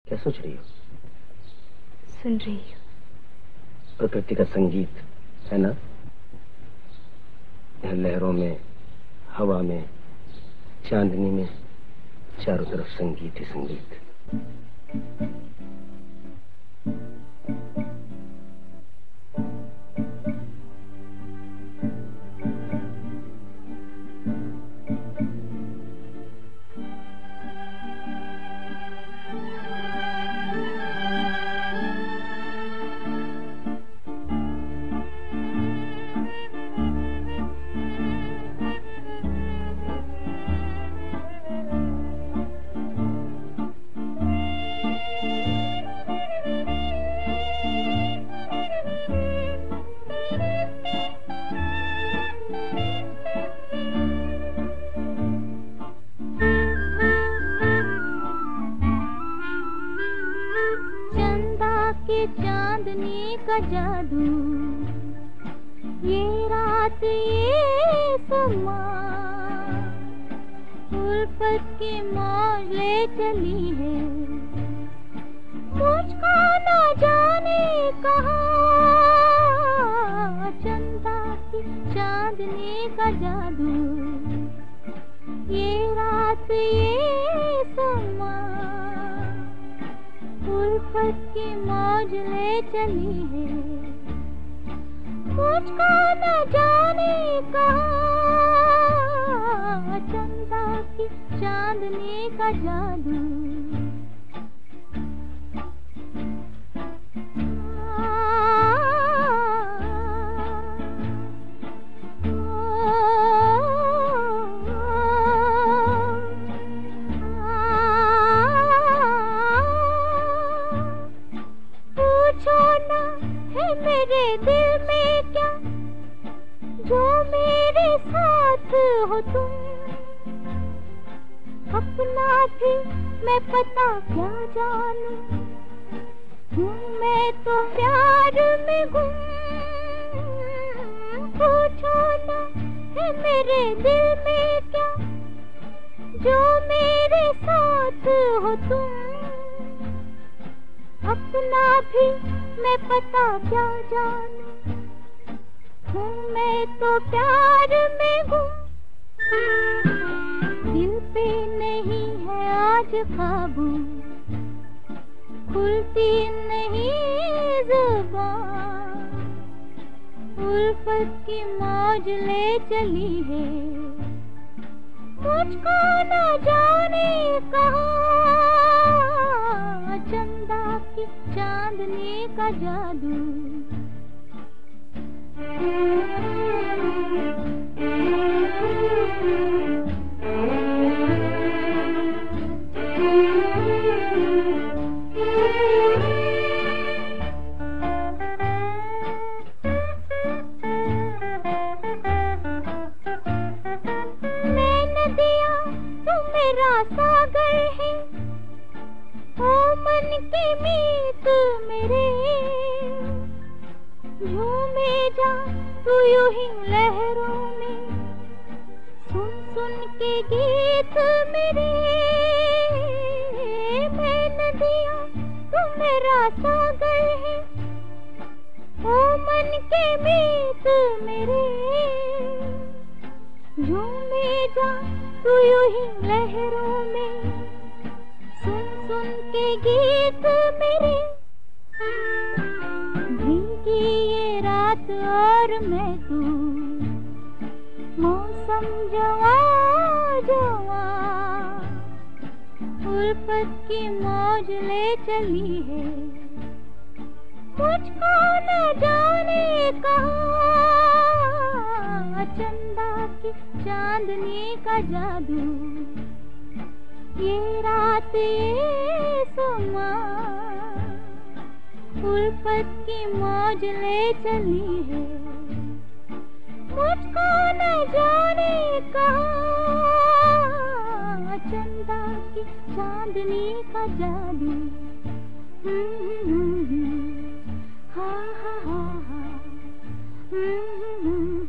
क्या सोच रही हो? सुन रही हूँ। प्रकृति का संगीत है ना, लहरों में, हवा में, चांदनी में, चारों तरफ संगीत ही संगीत। चांदनी का जादू, ये रात ये समा, उल्फत की मौज ले चली है, मुझको न जाने कहाँ। चंदा की चांदनी का जादू, ये रात ये समा, उल्फत की मौज ले चली है, मुझको न जाने कहाँ। चंदा की चांदनी का जादू, मेरे दिल में क्या जो मेरे साथ हो तुम, अपना भी मैं पता क्या जानूं, हूँ मैं तो प्यार में गुम। पूछो ना है मेरे दिल में क्या जो मेरे साथ हो तुम, अपना भी मैं पता क्या जानूं, हूँ मैं तो प्यार में गुम। दिल पे नहीं है आज काबू, खुलती नहीं ज़ुबान, उल्फत की मौज ले चली है, मुझको न जाने कहाँ। चंदा की चांदनी का जादू, मैं नदिया तू मेरा सागर है, ओ मन के मीत मेरे, झूमे जा तू यूं ही लहरों में, सुन सुन के गीत मेरे। मैं नदिया तू मेरा सागर है, ओ मन के मीत मेरे, झूमे जा तू यूं ही लहरों में, सुन सुन के गीत मेरे। भीगी ये रात और मैं तू, मौसम जवा जवा, उल्फत की मौज ले चली है, मुझको न जाने कहाँ। चंदा की चांदनी का जादू, ये रात ये समा, उल्फत की मौज ले चली है, मुझको न जाने कहाँ। चंदा की चांदनी का जादू, हा हा हा हा।